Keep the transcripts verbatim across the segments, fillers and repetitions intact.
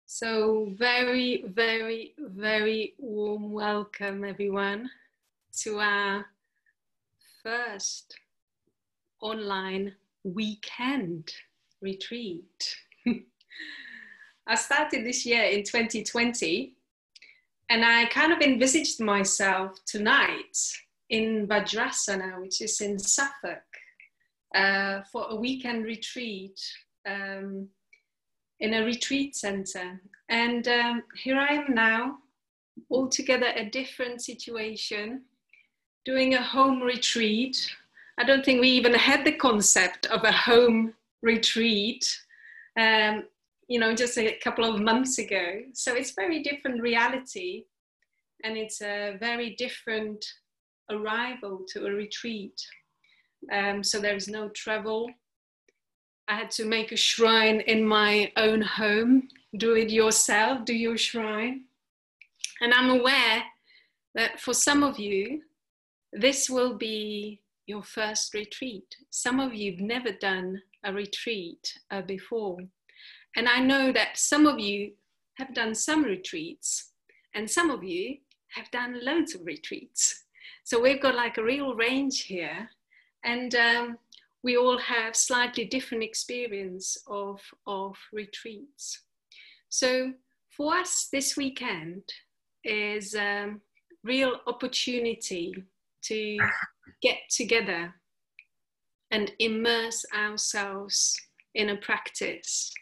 So very, very, very warm welcome, everyone, to our first online weekend retreat. I started this year in twenty twenty, and I kind of envisaged myself tonight in Vajrasana, which is in Suffolk, uh, for a weekend retreat. Um, in a retreat center. And um, here I am now, altogether a different situation, doing a home retreat. I don't think we even had the concept of a home retreat, um, you know, just a couple of months ago. So it's very different reality, and it's a very different arrival to a retreat. Um, so there is no travel. I had to make a shrine in my own home. Do it yourself, do your shrine. And I'm aware that for some of you, this will be your first retreat. Some of you have never done a retreat uh, before. And I know that some of you have done some retreats, and some of you have done loads of retreats. So we've got like a real range here. And um, we all have slightly different experience of, of retreats. So for us this weekend is a real opportunity to get together and immerse ourselves in a practice.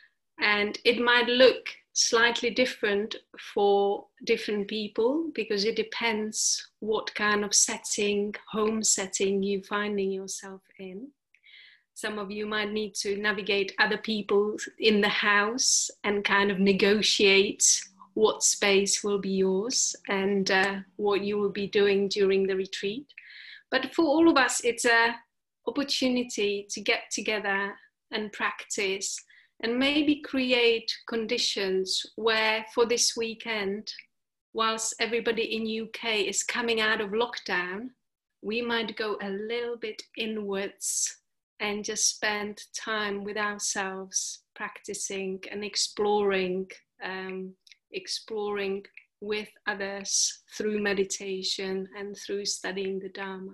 And it might look slightly different for different people because it depends what kind of setting, home setting you're finding yourself in. Some of you might need to navigate other people in the house and kind of negotiate what space will be yours and uh, what you will be doing during the retreat. But for all of us, it's an opportunity to get together and practice and maybe create conditions where for this weekend, whilst everybody in U K is coming out of lockdown, we might go a little bit inwards and just spend time with ourselves, practicing and exploring, um, exploring with others through meditation and through studying the Dharma.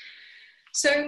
So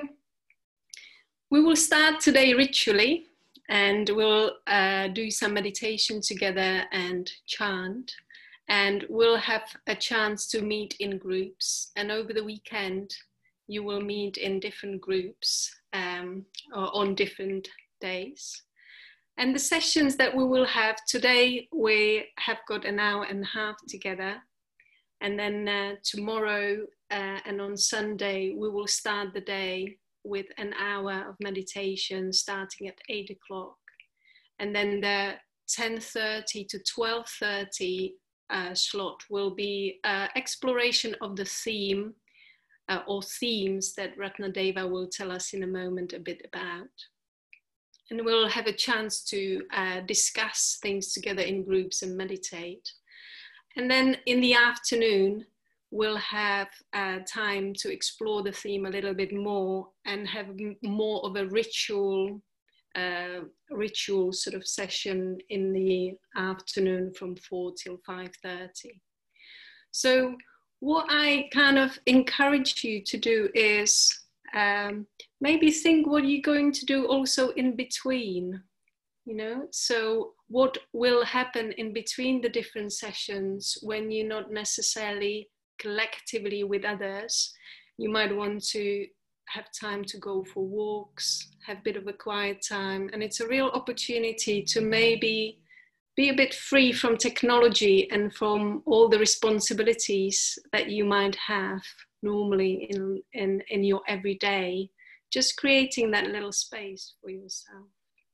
we will start today ritually, and we'll uh, do some meditation together and chant. And we'll have a chance to meet in groups. And over the weekend, you will meet in different groups um, or on different days. And the sessions that we will have today, we have got an hour and a half together. And then uh, tomorrow uh, and on Sunday, we will start the day with an hour of meditation starting at eight o'clock. And then the ten thirty to twelve thirty uh, slot will be uh, exploration of the theme uh, or themes that Ratnadeva will tell us in a moment a bit about. And we'll have a chance to uh, discuss things together in groups and meditate. And then in the afternoon, we'll have uh, time to explore the theme a little bit more and have more of a ritual, uh, ritual sort of session in the afternoon from four till five thirty. So what I kind of encourage you to do is um, maybe think what you're going to do also in between, you know, so what will happen in between the different sessions when you're not necessarily collectively with others. You might want to have time to go for walks, have a bit of a quiet time, and it's a real opportunity to maybe be a bit free from technology and from all the responsibilities that you might have normally in, in, in your everyday, just creating that little space for yourself.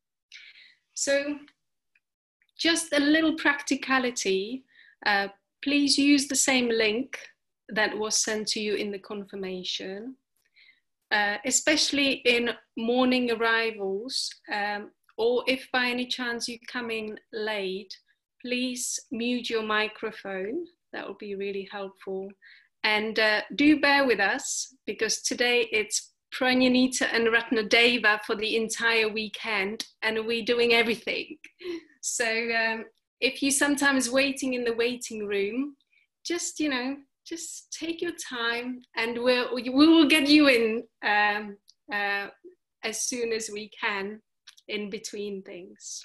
So just a little practicality, uh, please use the same link that was sent to you in the confirmation, uh, especially in morning arrivals, um, or if by any chance you come in late, please mute your microphone. That will be really helpful. And uh, do bear with us, because today it's Pranyanita and Ratnadeva for the entire weekend, and we're doing everything. So um, if you're sometimes waiting in the waiting room, just, you know, just take your time, and we'll, we will get you in um, uh, as soon as we can in between things.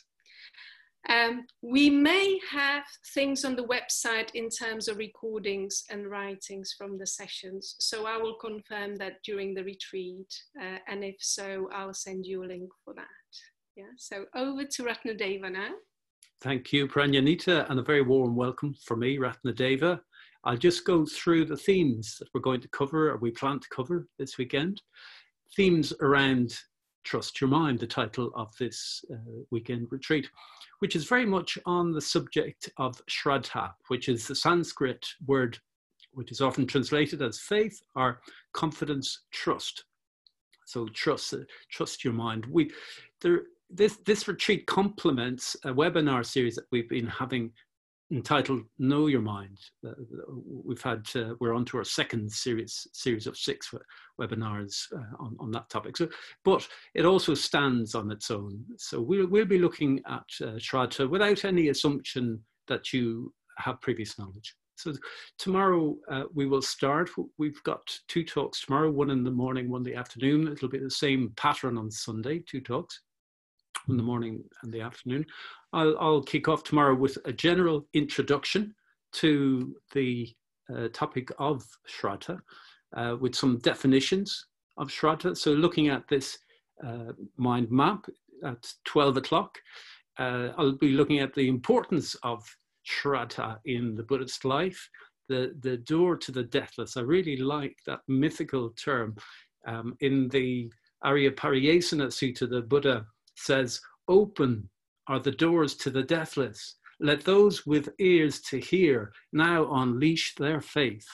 Um, we may have things on the website in terms of recordings and writings from the sessions. So I will confirm that during the retreat. Uh, and if so, I'll send you a link for that. Yeah. So over to Ratnadeva now. Thank you, Pranyanita, and a very warm welcome from me, Ratnadeva. I'll just go through the themes that we're going to cover, or we plan to cover this weekend. Themes around Trust Your Mind, the title of this uh, weekend retreat, which is very much on the subject of Shraddha, which is the Sanskrit word which is often translated as faith or confidence, trust. So trust, uh, trust your mind. We, there, this, this retreat complements a webinar series that we've been having entitled Know Your Mind. Uh, we've had, uh, we're on to our second series series of six webinars uh, on, on that topic. So, but it also stands on its own. So we'll, we'll be looking at uh, Shraddha without any assumption that you have previous knowledge. So tomorrow uh, we will start. We've got two talks tomorrow, one in the morning, one in the afternoon. It'll be the same pattern on Sunday, two talks in the morning and the afternoon. I'll, I'll kick off tomorrow with a general introduction to the uh, topic of Shraddha, uh, with some definitions of Shraddha. So looking at this uh, mind map at twelve o'clock, uh, I'll be looking at the importance of Shraddha in the Buddhist life, the, the door to the deathless. I really like that mythical term. Um, in the Arya Pariyesana Sutta, the Buddha says, open are the doors to the deathless. Let those with ears to hear now unleash their faith.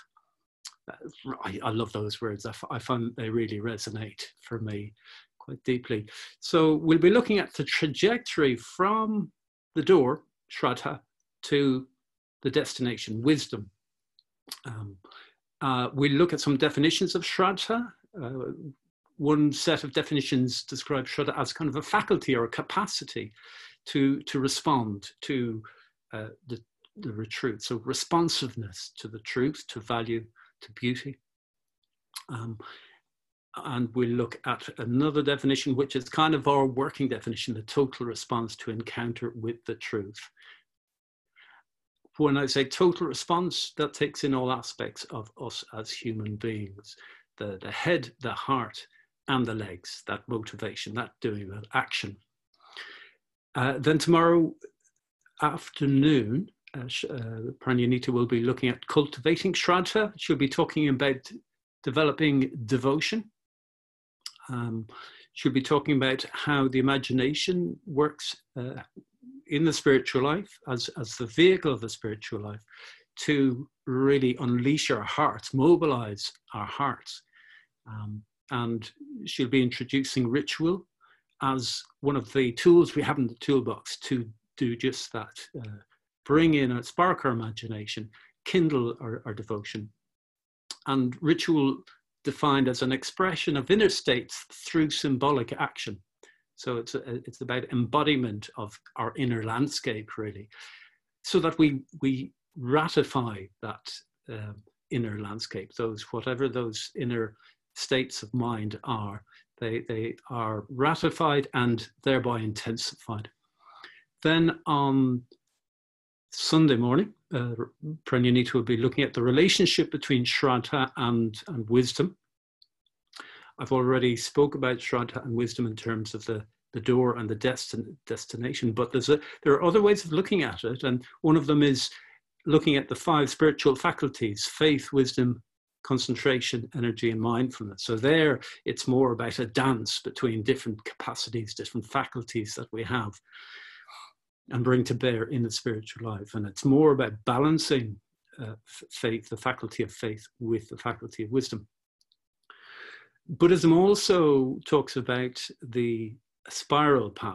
I, I love those words. I, I find they really resonate for me quite deeply. So we'll be looking at the trajectory from the door, Shraddha, to the destination, wisdom. Um, uh, we'll look at some definitions of Shraddha. Uh, one set of definitions describes Shraddha as kind of a faculty or a capacity to, to respond to uh, the, the truth. So responsiveness to the truth, to value, to beauty. Um, and we'll look at another definition, which is kind of our working definition, the total response to encounter with the truth. When I say total response, that takes in all aspects of us as human beings, the, the head, the heart, and the legs, that motivation, that doing, that action. Uh, then tomorrow afternoon, uh, uh, Pranyanita will be looking at cultivating Shraddha. She'll be talking about developing devotion. Um, she'll be talking about how the imagination works uh, in the spiritual life as, as the vehicle of the spiritual life to really unleash our hearts, mobilize our hearts. Um, and she'll be introducing ritual as one of the tools we have in the toolbox to do just that. Uh, bring in, a, spark our imagination, kindle our, our devotion. And ritual defined as an expression of inner states through symbolic action. So it's, a, it's about embodiment of our inner landscape, really, so that we, we ratify that uh, inner landscape, those, whatever those inner states of mind are, they, they are ratified and thereby intensified. Then on Sunday morning, uh, Pranyanita will be looking at the relationship between Shraddha and, and wisdom. I've already spoke about Shraddha and wisdom in terms of the, the door and the destin destination, but there's a, there are other ways of looking at it. And one of them is looking at the five spiritual faculties: faith, wisdom, concentration, energy, and mindfulness. So there, it's more about a dance between different capacities, different faculties that we have and bring to bear in the spiritual life. And it's more about balancing uh, faith, the faculty of faith, with the faculty of wisdom. Buddhism also talks about the spiral path,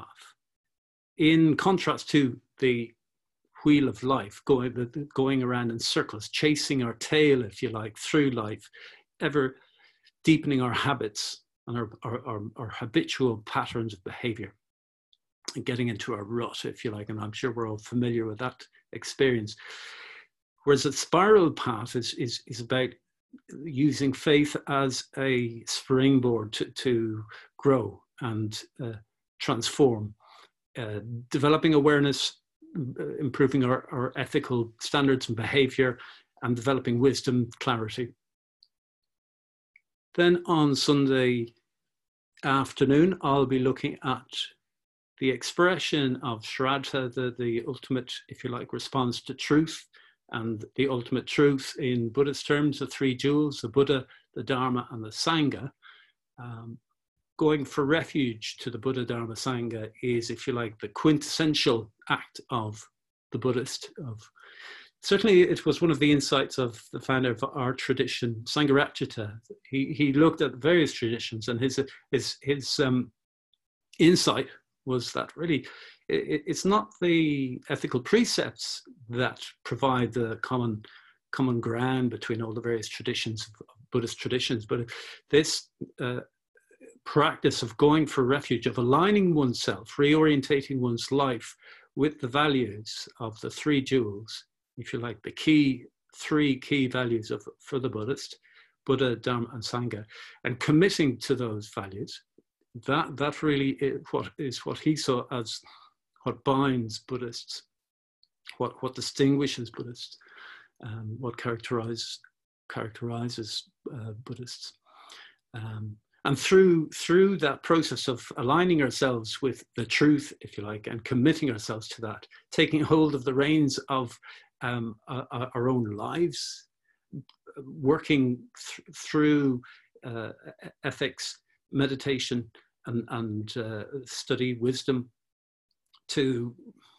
in contrast to the wheel of life, going, going around in circles, chasing our tail, if you like, through life, ever deepening our habits and our, our, our, our habitual patterns of behavior. getting into a rut, if you like, and I'm sure we're all familiar with that experience. Whereas the spiral path is, is, is about using faith as a springboard to, to grow and uh, transform, uh, developing awareness, improving our, our ethical standards and behavior, and developing wisdom, clarity. Then on Sunday afternoon, I'll be looking at the expression of Shraddha, the, the ultimate, if you like, response to truth, and the ultimate truth in Buddhist terms, the three jewels, the Buddha, the Dharma, and the Sangha. Um, going for refuge to the Buddha, Dharma, Sangha is, if you like, the quintessential act of the Buddhist. Of certainly, it was one of the insights of the founder of our tradition, Sangharakshita. He he looked at various traditions, and his his his um, insight was that really it, it's not the ethical precepts that provide the common common ground between all the various traditions of Buddhist traditions, but this uh, practice of going for refuge, of aligning oneself, reorientating one's life with the values of the three jewels, if you like, the key three key values of for the Buddhist, Buddha, Dharma, and Sangha, and committing to those values. That that really is what is what he saw as what binds Buddhists, what what distinguishes Buddhists, um, what characterize, characterizes uh, Buddhists. Um, and through through that process of aligning ourselves with the truth, if you like, and committing ourselves to that, taking hold of the reins of um, uh, our own lives, working th through uh, ethics, meditation, and, and uh, study, wisdom, to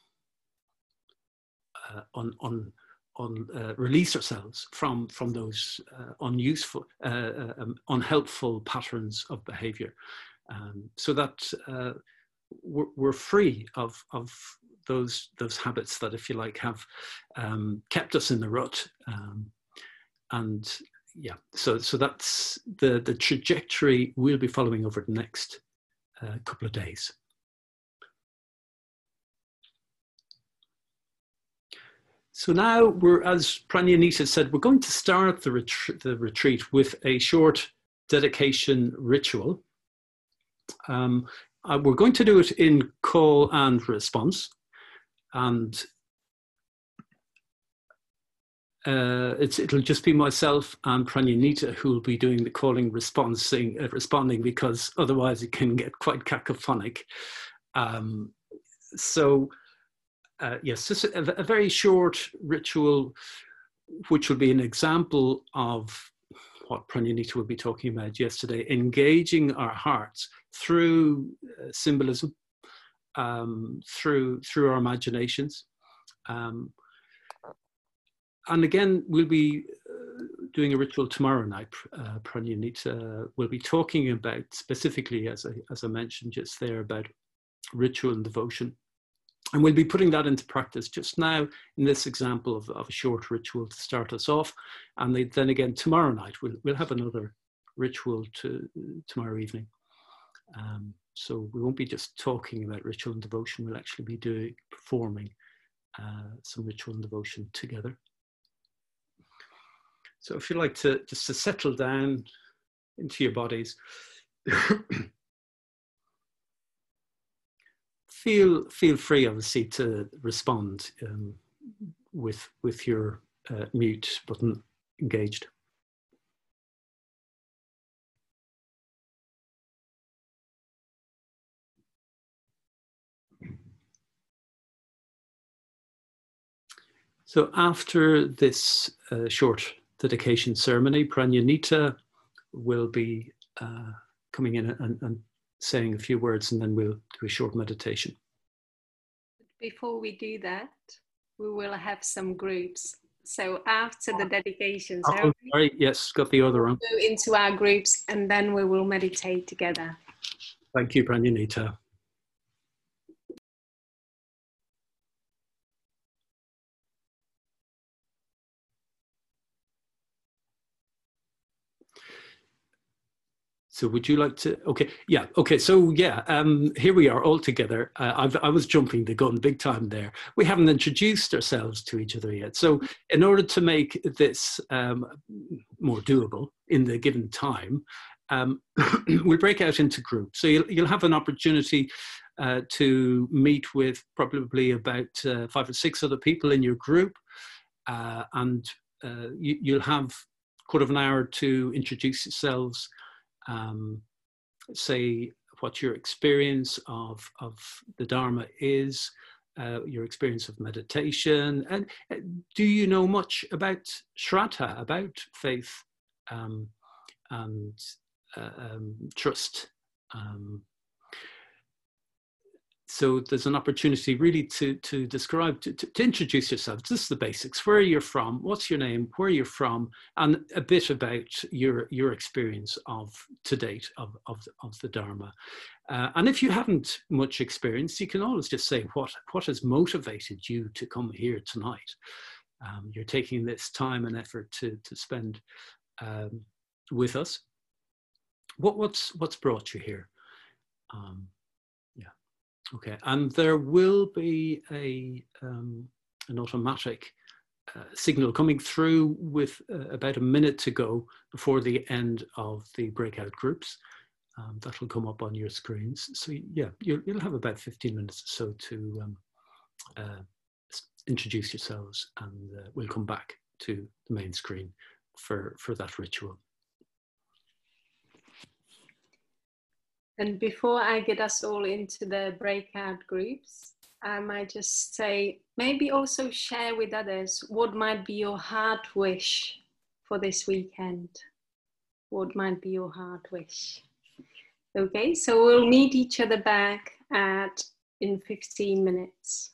uh, on on on uh, release ourselves from from those uh, unuseful, uh, um, unhelpful patterns of behavior, um, so that uh, we're, we're free of of those those habits that, if you like, have um, kept us in the rut. Um, and yeah, so so that's the the trajectory we'll be following over the next uh, couple of days. So now we're, as Pranyanita said, we're going to start the, ret the retreat with a short dedication ritual. Um, uh, we're going to do it in call and response. And uh, it's, it'll just be myself and Pranyanita who will be doing the calling, responding, uh, responding, because otherwise it can get quite cacophonic. Um, so Uh, yes, just a, a very short ritual, which will be an example of what Pranyanita will be talking about yesterday, engaging our hearts through uh, symbolism, um, through through our imaginations. Um, and again, we'll be uh, doing a ritual tomorrow night. Uh, Pranyanita will be talking about specifically, as I, as I mentioned just there, about ritual and devotion. And we'll be putting that into practice just now in this example of, of a short ritual to start us off. And they, then again, tomorrow night, we'll, we'll have another ritual to tomorrow evening. Um, so we won't be just talking about ritual and devotion, we'll actually be doing, performing uh, some ritual and devotion together. So if you'd like to just to settle down into your bodies, Feel feel free, obviously, to respond um, with with your uh, mute button engaged. So after this uh, short dedication ceremony, Pranyanita will be uh, coming in and, and saying a few words, and then we'll do a short meditation. Before we do that, we will have some groups. So after the dedication ceremony, oh, sorry, yes, got the other one. We'll go into our groups, and then we will meditate together. Thank you, Pranyanita. So would you like to, okay, yeah, okay, so yeah, um, here we are all together. Uh, I've, I was jumping the gun big time there. We haven't introduced ourselves to each other yet. So in order to make this um, more doable in the given time, um, we'll break out into groups. So you'll, you'll have an opportunity uh, to meet with probably about uh, five or six other people in your group. Uh, and uh, you, you'll have quarter of an hour to introduce yourselves. Um, say what your experience of, of the Dharma is, uh, your experience of meditation, and uh, do you know much about Shraddha, about faith um, and uh, um, trust? Um, So there's an opportunity really to, to describe, to, to, to introduce yourself. This is the basics, where you're from, what's your name, where you're from, and a bit about your, your experience of to date of, of, the, of the Dharma. Uh, and if you haven't much experience, you can always just say, what, what has motivated you to come here tonight? Um, you're taking this time and effort to, to spend um, with us. What, what's, what's brought you here? Um, Okay, and there will be a um, an automatic uh, signal coming through with uh, about a minute to go before the end of the breakout groups. Um, that will come up on your screens. So yeah, you'll, you'll have about fifteen minutes or so to um, uh, introduce yourselves, and uh, we'll come back to the main screen for, for that ritual. And before I get us all into the breakout groups, I might just say, maybe also share with others what might be your heart wish for this weekend. What might be your heart wish? Okay, so we'll meet each other back at in fifteen minutes.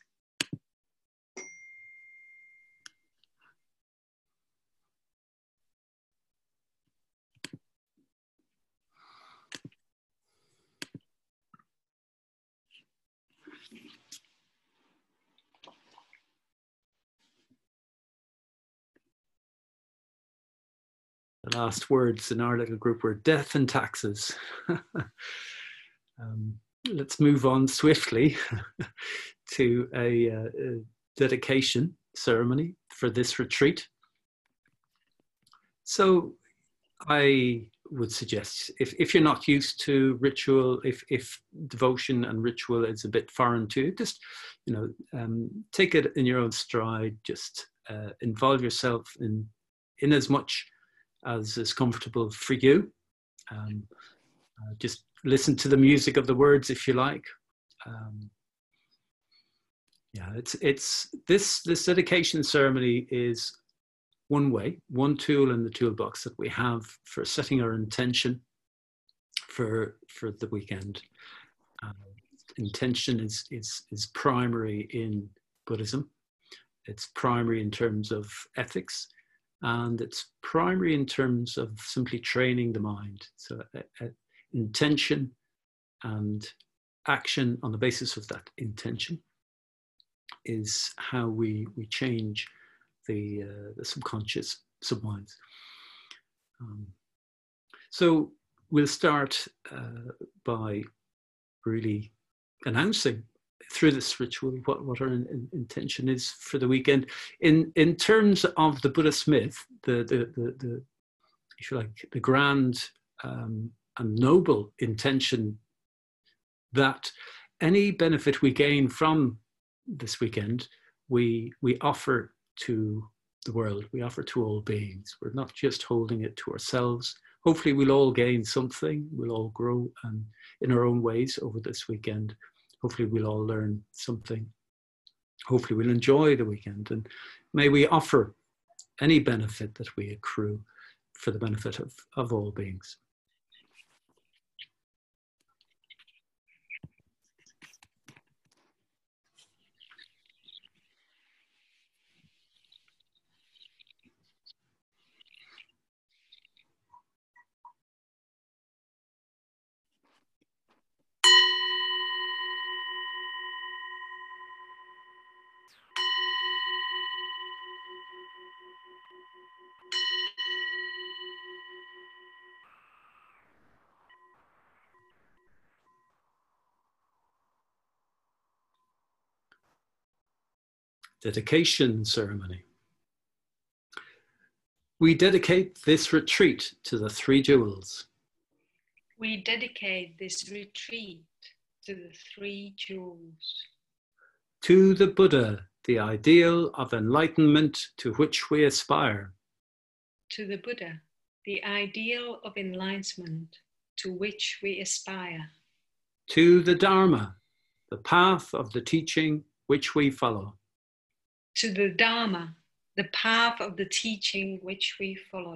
The last words in our little group were death and taxes. um, let's move on swiftly to a, uh, a dedication ceremony for this retreat. So I would suggest, if, if you're not used to ritual, if, if devotion and ritual is a bit foreign to you, just, you know, um, take it in your own stride, just uh, involve yourself in, in as much as is comfortable for you. Um, uh, just listen to the music of the words if you like. Um, yeah, it's it's this this dedication ceremony is one way, one tool in the toolbox that we have for setting our intention for for the weekend. Uh, intention is is is primary in Buddhism. It's primary in terms of ethics. And it's primary in terms of simply training the mind. So uh, uh, intention and action on the basis of that intention is how we, we change the, uh, the subconscious subminds. Um, so we'll start uh, by really announcing through this ritual what, what our in, in, intention is for the weekend. In in terms of the Buddhist myth, the the the, the if you like, the grand um, and noble intention that any benefit we gain from this weekend, we we offer to the world, we offer to all beings. We're not just holding it to ourselves. Hopefully we'll all gain something, we'll all grow and in our own ways over this weekend. Hopefully we'll all learn something. Hopefully we'll enjoy the weekend, and may we offer any benefit that we accrue for the benefit of, of all beings. Dedication ceremony. We dedicate this retreat to the three jewels. We dedicate this retreat to the three jewels. To the Buddha, the ideal of enlightenment to which we aspire. To the Buddha, the ideal of enlightenment to which we aspire. To the Dharma, the path of the teaching which we follow. To the Dharma, the path of the teaching which we follow.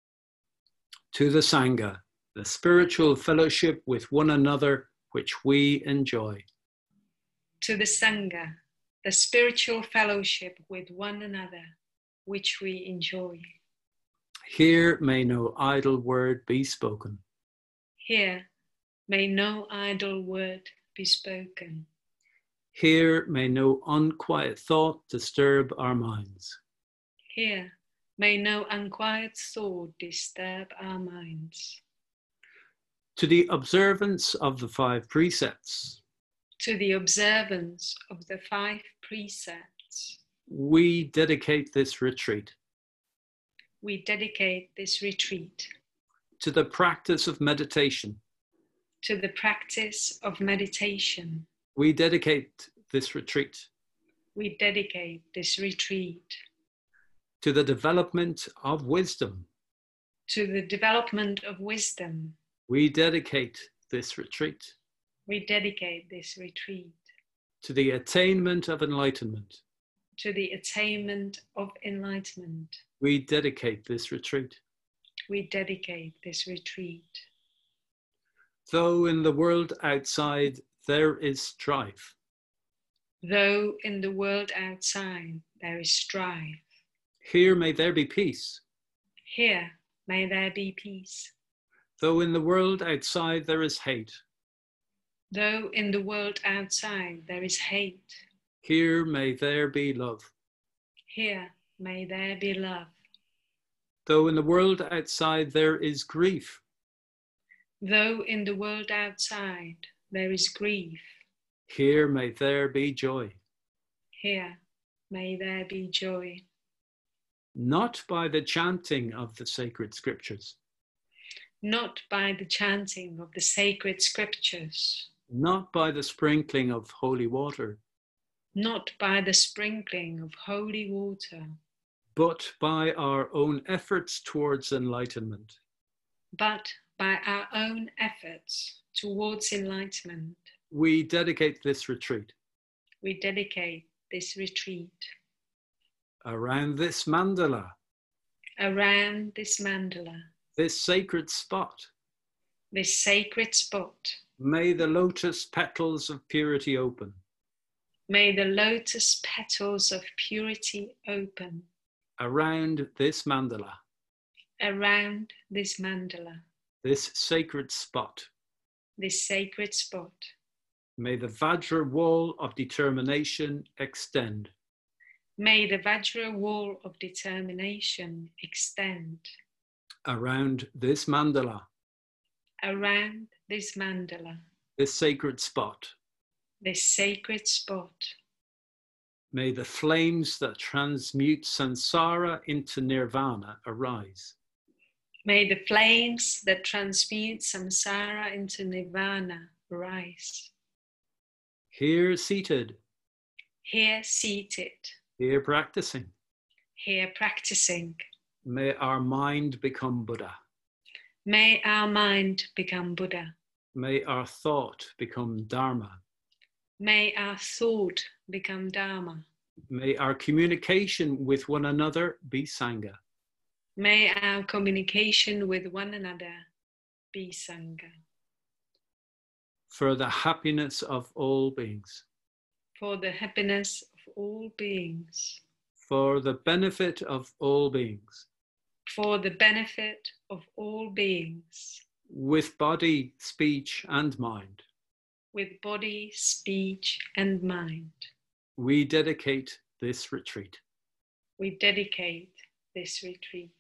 To the Sangha, the spiritual fellowship with one another which we enjoy. To the Sangha, the spiritual fellowship with one another which we enjoy. Here may no idle word be spoken. Here may no idle word be spoken. Here may no unquiet thought disturb our minds. Here may no unquiet thought disturb our minds. To the observance of the five precepts. To the observance of the five precepts. We dedicate this retreat. We dedicate this retreat. To the practice of meditation. To the practice of meditation. We dedicate this retreat. We dedicate this retreat. To the development of wisdom. To the development of wisdom. We dedicate this retreat. We dedicate this retreat. To the attainment of enlightenment. To the attainment of enlightenment. We dedicate this retreat. We dedicate this retreat. Though in the world outside there is strife. Though in the world outside there is strife. Here may there be peace. Here may there be peace. Though in the world outside there is hate. Though in the world outside there is hate. Here may there be love. Here may there be love. Though in the world outside there is grief. Though in the world outside there is grief. Here may there be joy. Here may there be joy. Not by the chanting of the sacred scriptures. Not by the chanting of the sacred scriptures. Not by the sprinkling of holy water. Not by the sprinkling of holy water. But by our own efforts towards enlightenment. But by our own efforts towards enlightenment. We dedicate this retreat. We dedicate this retreat. Around this mandala. Around this mandala. This sacred spot. This sacred spot. May the lotus petals of purity open. May the lotus petals of purity open. Around this mandala. Around this mandala. This sacred spot. This sacred spot. May the Vajra wall of determination extend. May the Vajra wall of determination extend. Around this mandala. Around this mandala. This sacred spot. This sacred spot. May the flames that transmute samsara into nirvana arise. May the flames that transmute samsara into nirvana arise. Here seated. Here seated. Here practicing. Here practicing. May our mind become Buddha. May our mind become Buddha. May our thought become Dharma. May our thought become Dharma. May our communication with one another be Sangha. May our communication with one another be Sangha. For the happiness of all beings. For the happiness of all beings. For the benefit of all beings. For the benefit of all beings. With body, speech, and mind. With body, speech, and mind. We dedicate this retreat. We dedicate this retreat.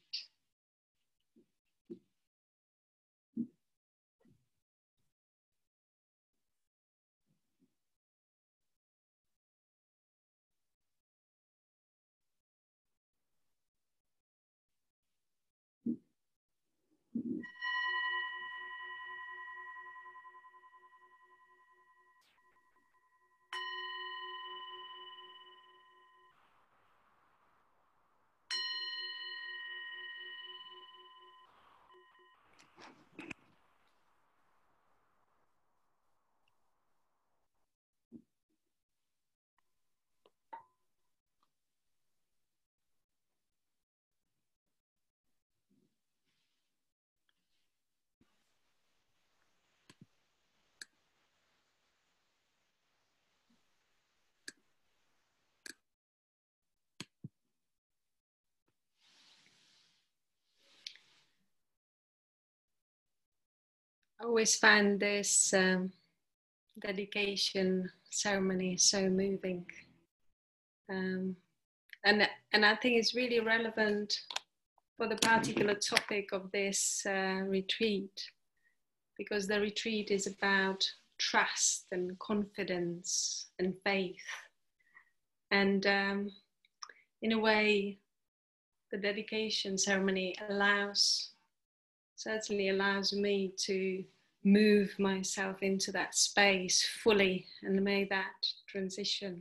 always find this um, dedication ceremony so moving. Um, and, and I think it's really relevant for the particular topic of this uh, retreat, because the retreat is about trust and confidence and faith. And um, in a way, the dedication ceremony allows, certainly allows me to move myself into that space fully and make that transition.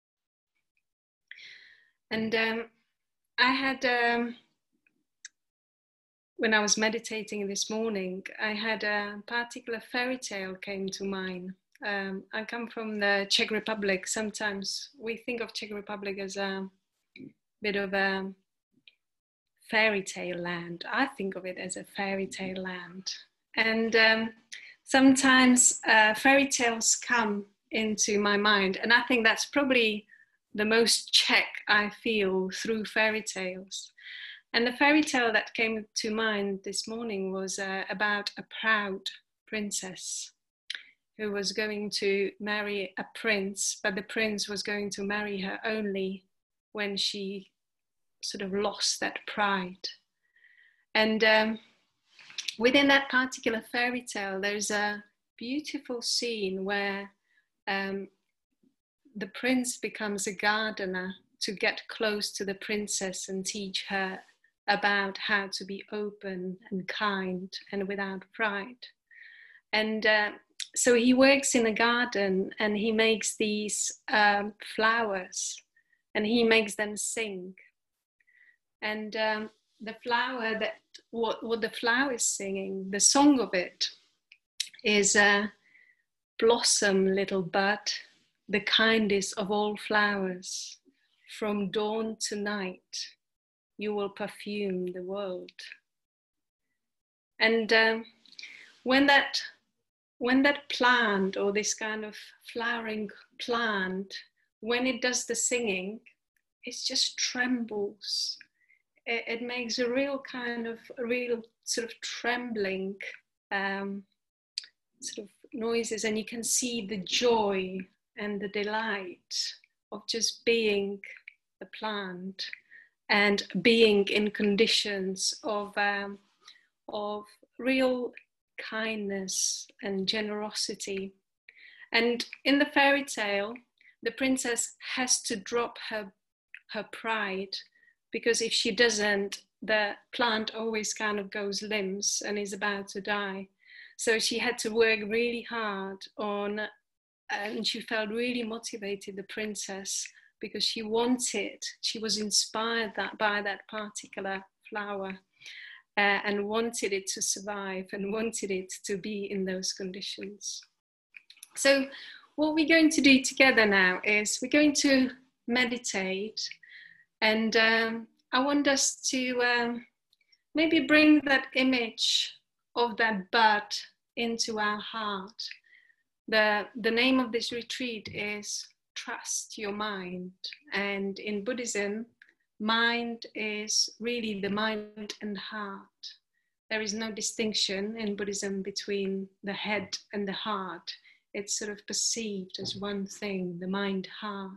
And um, I had, um, when I was meditating this morning, I had a particular fairy tale came to mind. Um, I come from the Czech Republic. Sometimes we think of Czech Republic as a bit of a fairy tale land. I think of it as a fairy tale land. And um, sometimes uh, fairy tales come into my mind. And I think that's probably the most Czech I feel through fairy tales. And the fairy tale that came to mind this morning was uh, about a proud princess who was going to marry a prince, but the prince was going to marry her only when she sort of lost that pride. And um, within that particular fairy tale, there's a beautiful scene where um, the prince becomes a gardener to get close to the princess and teach her about how to be open and kind and without pride. And uh, so he works in a garden and he makes these um, flowers and he makes them sing. And um, the flower that, what, what the flower is singing, the song of it is uh, blossom, little bud, the kindest of all flowers. From dawn to night, you will perfume the world. And um, when that when that plant or this kind of flowering plant, when it does the singing, it just trembles. It, it makes a real kind of, a real sort of trembling um, sort of noises, and you can see the joy and the delight of just being the plant and being in conditions of um, of real kindness and generosity. And in the fairy tale, the princess has to drop her her pride, because if she doesn't, the plant always kind of goes limbs and is about to die. So she had to work really hard on, and she felt really motivated, the princess, because she wanted, she was inspired that, by that particular flower. Uh, and wanted it to survive and wanted it to be in those conditions. So what we're going to do together now is we're going to meditate, and um, I want us to um, maybe bring that image of that bud into our heart. The, the name of this retreat is Trust Your Mind, and in Buddhism, mind is really the mind and heart. There is no distinction in Buddhism between the head and the heart. It's sort of perceived as one thing, the mind, heart.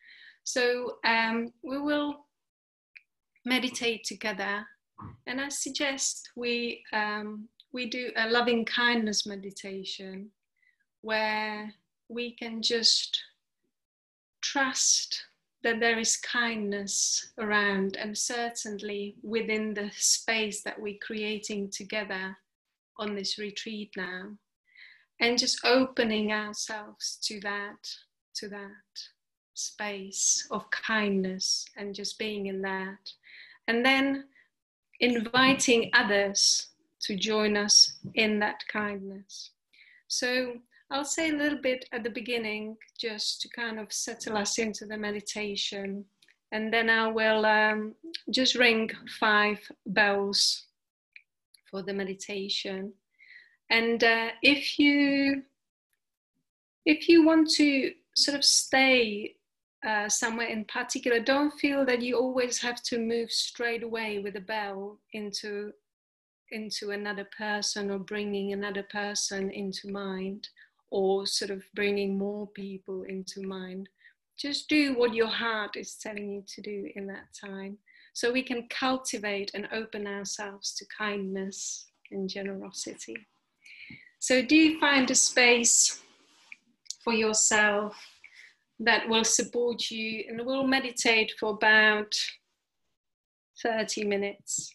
So um, we will meditate together, and I suggest we, um, we do a loving kindness meditation where we can just trust that there is kindness around, and certainly within the space that we're creating together on this retreat now, and just opening ourselves to that, to that space of kindness and just being in that. And then inviting others to join us in that kindness. So I'll say a little bit at the beginning, just to kind of settle us into the meditation. And then I will um, just ring five bells for the meditation. And uh, if you, if you want to sort of stay uh, somewhere in particular, don't feel that you always have to move straight away with the bell into into another person or bringing another person into mind, or sort of bringing more people into mind. Just do what your heart is telling you to do in that time, so we can cultivate and open ourselves to kindness and generosity. So do find a space for yourself that will support you, and we'll meditate for about thirty minutes.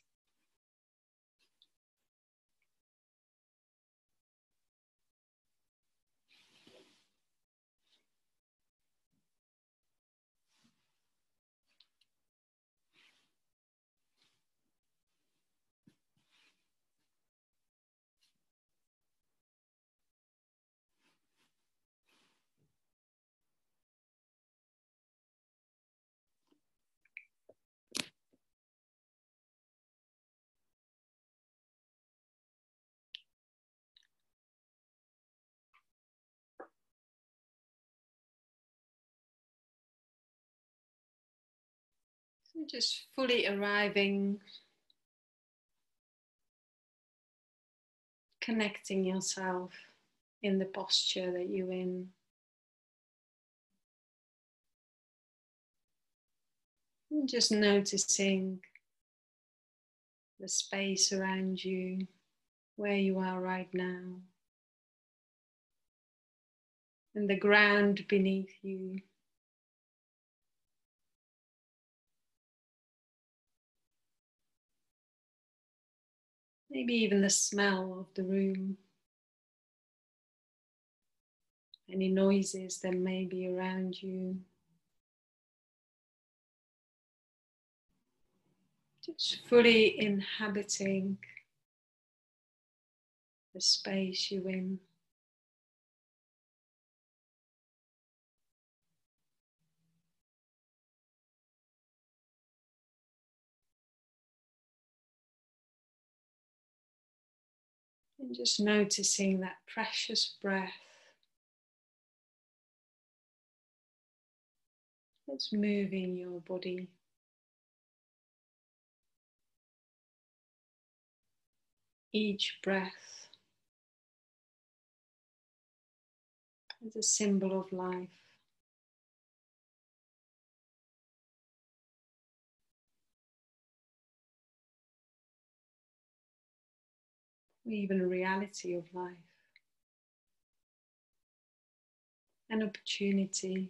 So just fully arriving, connecting yourself in the posture that you're in. And just noticing the space around you, where you are right now, and the ground beneath you. Maybe even the smell of the room. Any noises that may be around you. Just fully inhabiting the space you're in. And just noticing that precious breath that's moving your body. Each breath is a symbol of life. Or even a reality of life. An opportunity.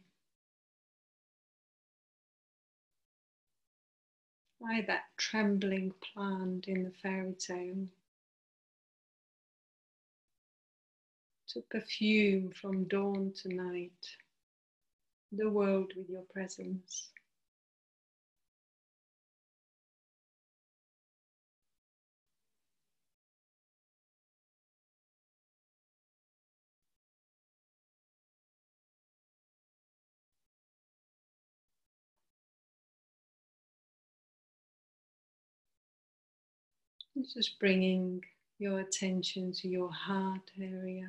Like that trembling plant in the fairy tale. To perfume from dawn to night the world with your presence. Just bringing your attention to your heart area.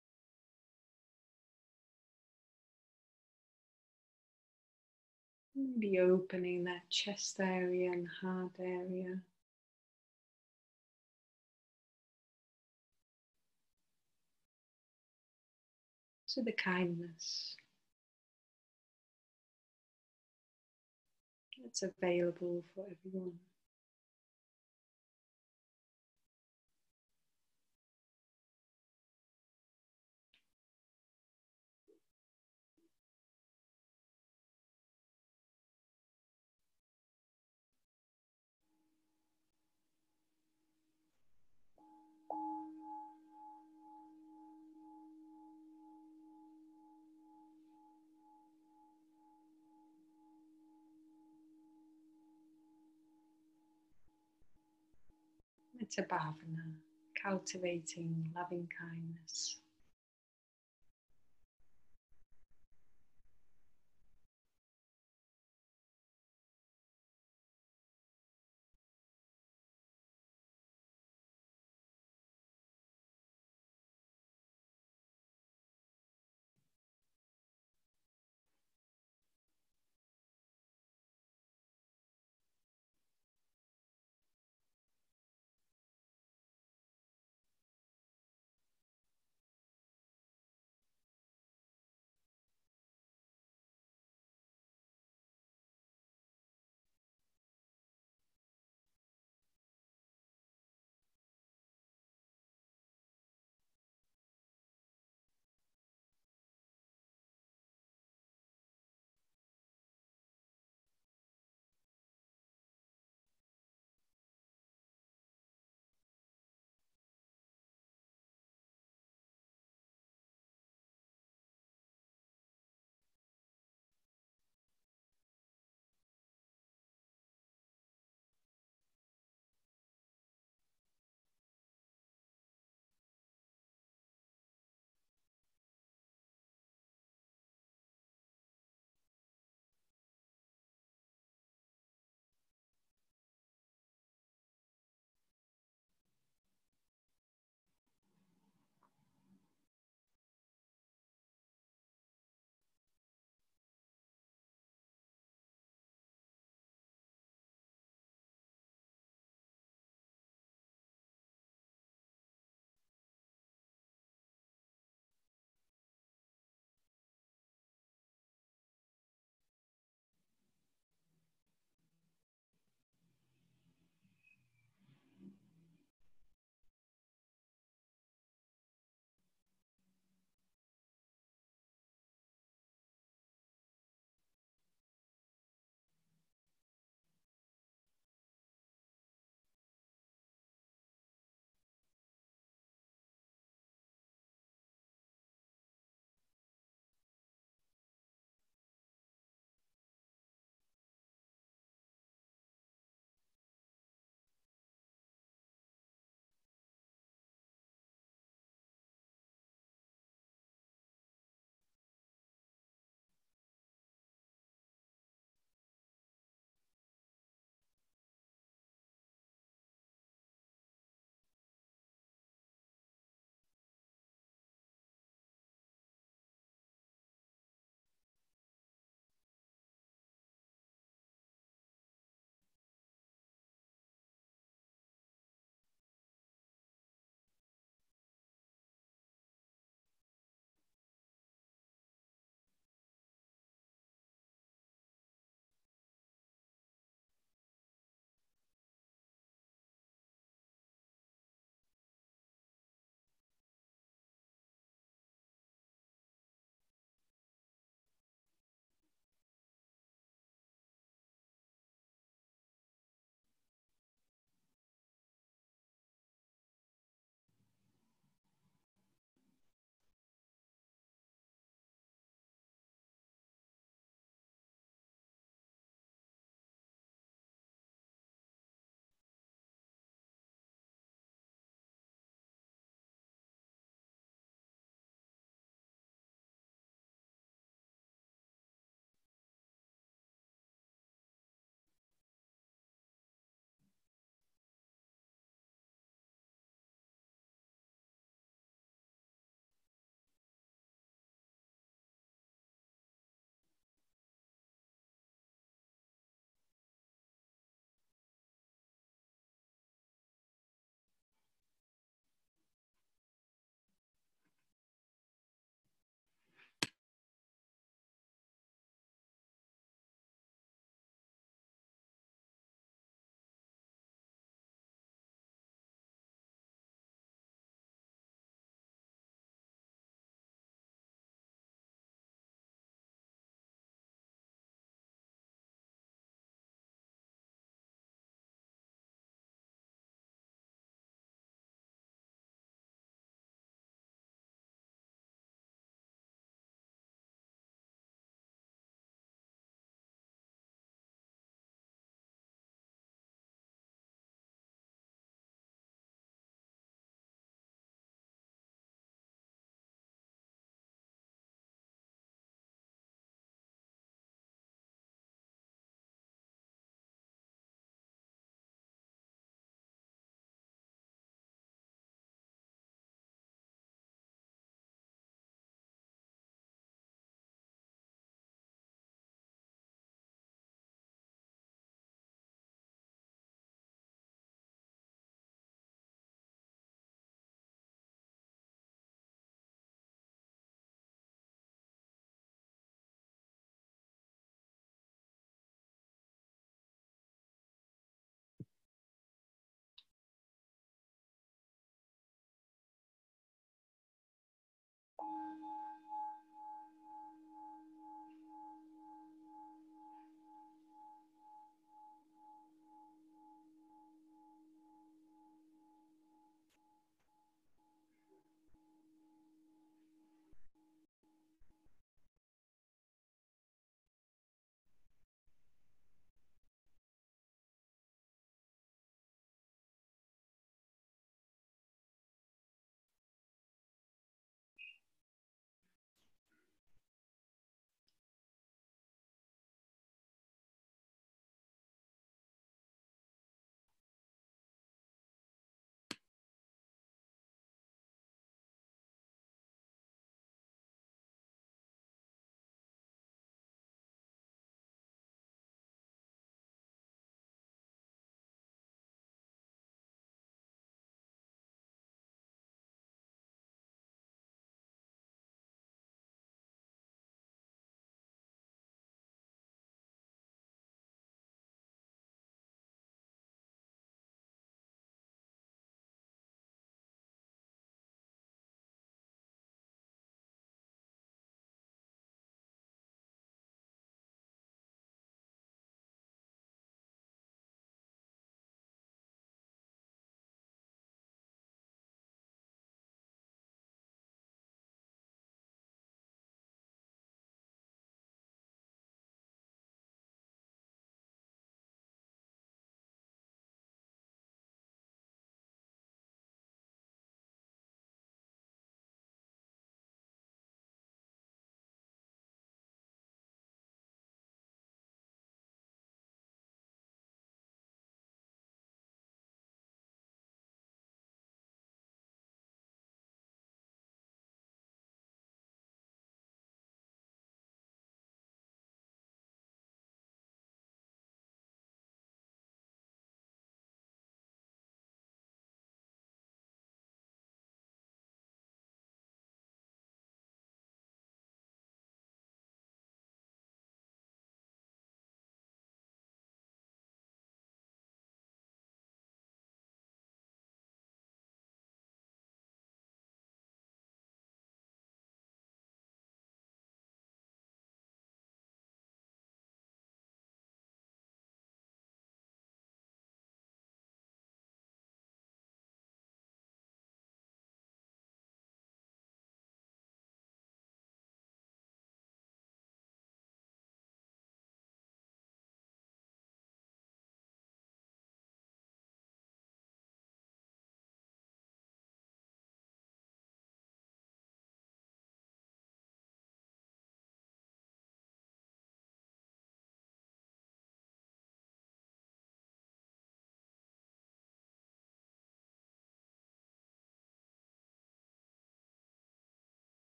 Maybe opening that chest area and heart area. To the kindness that's available for everyone. It's a bhavana, cultivating loving kindness.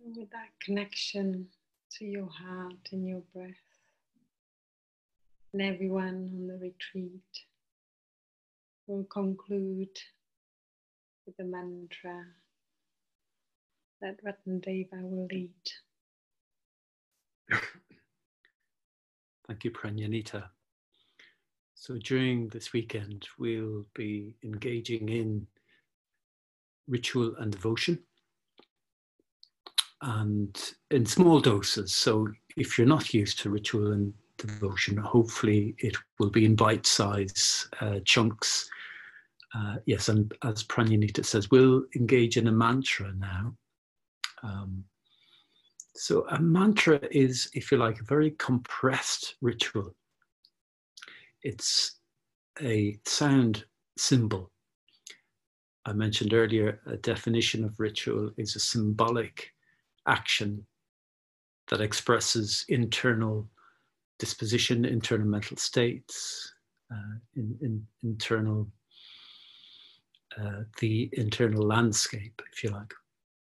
with that connection to your heart and your breath. And everyone on the retreat will conclude with the mantra that Ratnadeva will lead. Thank you, Pranyanita. So during this weekend, we'll be engaging in ritual and devotion, and in small doses. So if you're not used to ritual and devotion, hopefully it will be in bite-size uh, chunks. Uh, yes, and as Pranyanita says, we'll engage in a mantra now. Um, so a mantra is, if you like, a very compressed ritual. It's a sound symbol. I mentioned earlier, a definition of ritual is a symbolic action that expresses internal disposition, internal mental states, uh, in, in, internal, uh, the internal landscape, if you like.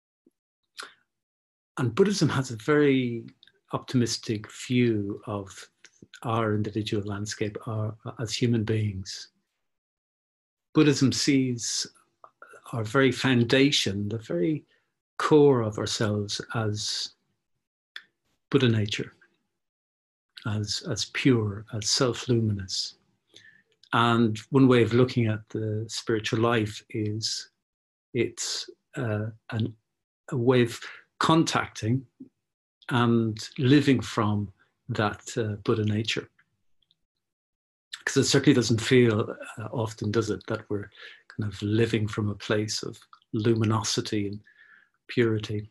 And Buddhism has a very optimistic view of our individual landscape our, as human beings. Buddhism sees our very foundation, the very core of ourselves as Buddha nature, as, as pure, as self-luminous. And one way of looking at the spiritual life is it's uh, an, a way of contacting and living from that uh, Buddha nature. Because it certainly doesn't feel uh, often, does it, that we're kind of living from a place of luminosity and purity.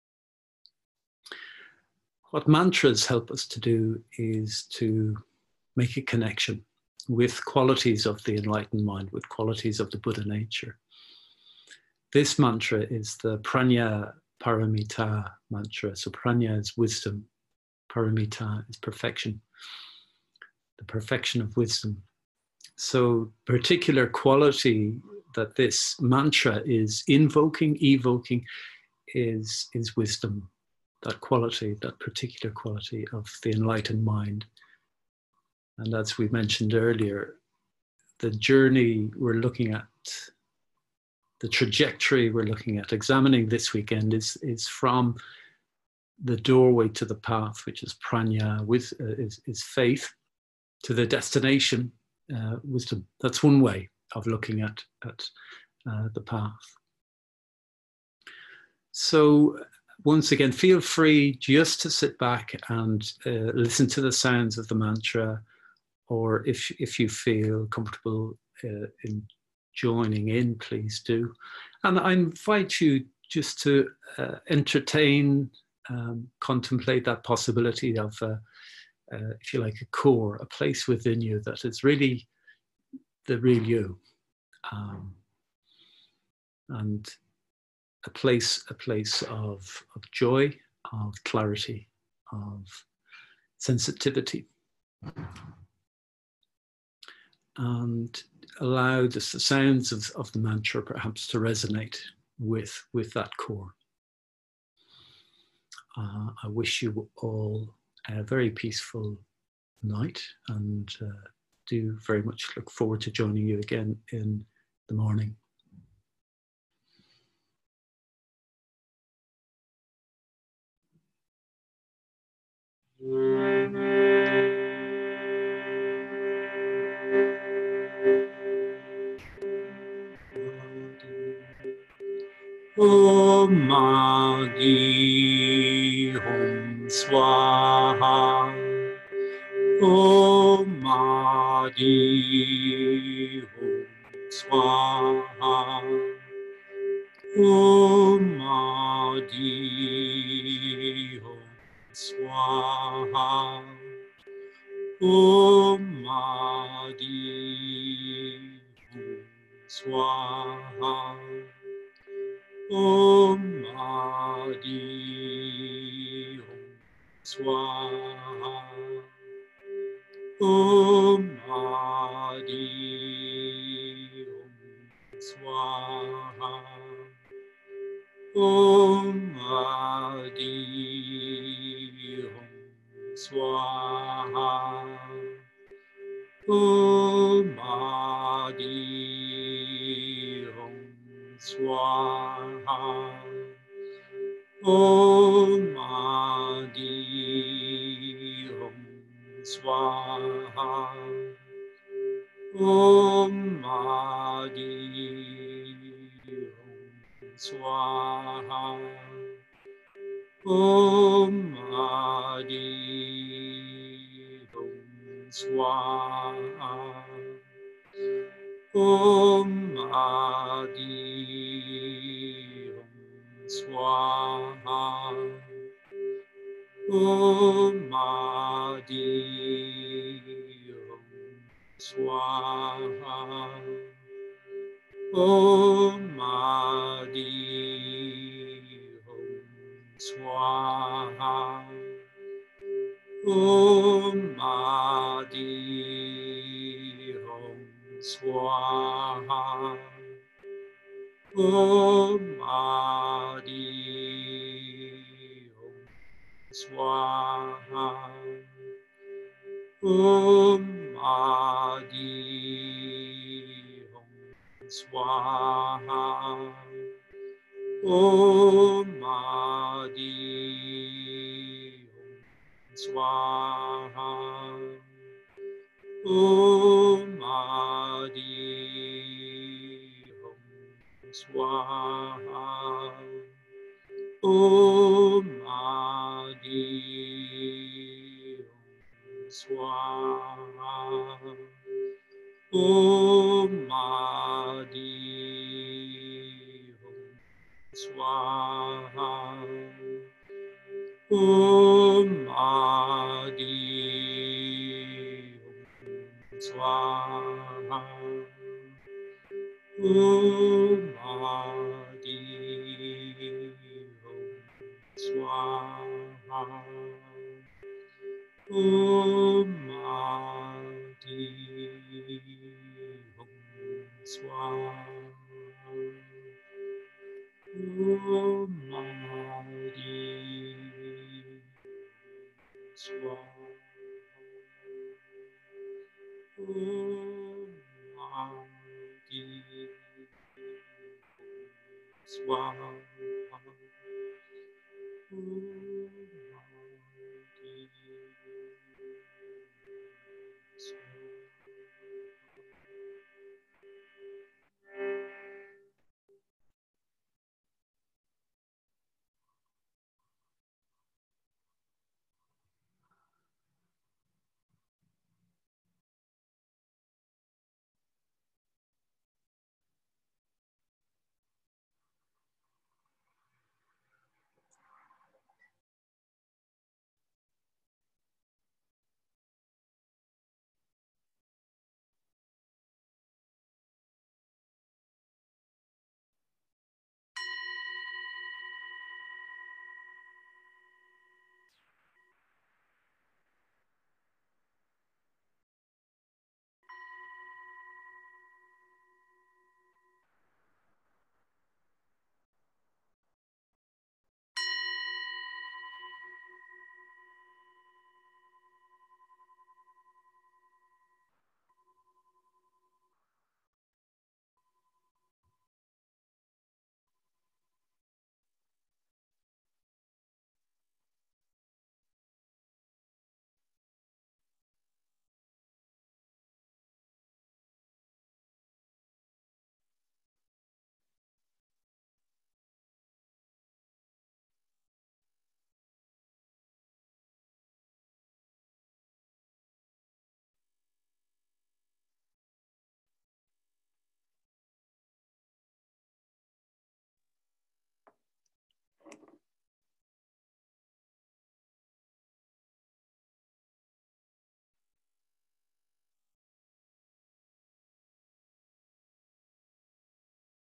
What mantras help us to do is to make a connection with qualities of the enlightened mind, with qualities of the Buddha nature. This mantra is the Prajna Paramita mantra. So Prajna is wisdom, Paramita is perfection, the perfection of wisdom. So particular quality that this mantra is invoking, evoking, is, is wisdom, that quality, that particular quality of the enlightened mind. And as we mentioned earlier, the journey we're looking at, the trajectory we're looking at, examining this weekend is, is from the doorway to the path, which is prajna, with, uh, is, is faith, to the destination, uh, wisdom. That's one way of looking at, at uh, the path. So once again, feel free just to sit back and uh, listen to the sounds of the mantra, or if, if you feel comfortable uh, in joining in, please do. And I invite you just to uh, entertain, um, contemplate that possibility of, uh, uh, if you like, a core, a place within you that is really the real you. Um, and a place, a place of, of joy, of clarity, of sensitivity. And allow just the sounds of, of the mantra perhaps to resonate with, with that core. Uh, I wish you all a very peaceful night, and uh, do very much look forward to joining you again in the morning. Om Magi Hum Swaha. Om Magi Hum Swaha. Om Magi Hum Swaha. Om Magi Hum Swaha. Om Magi Hum Swaha. Om Magi Hum Swaha. Om Adi Om Swaha. Om Adi Om Swaha. Om Adi Om Swaha. Om Adi Om Swaha. Om Adi Om Swaha. Om Adi Om Swaha. Om Adi Om Swaha. Om Adi Om Swaha. Om Adi Om Swaha. Om Adi Om Swaha. Om Adi Om Swaha. Om Adi Om Swaha. Om Adi Om Swaha. Om Adi Om Swaha. Om Adi Om Swaha. Om Adi Om Swaha. Om Adi Om Swaha. Om Adi Om Swaha. Om Adi Swaha. Om Adi Swaha. Om Adi Swaha.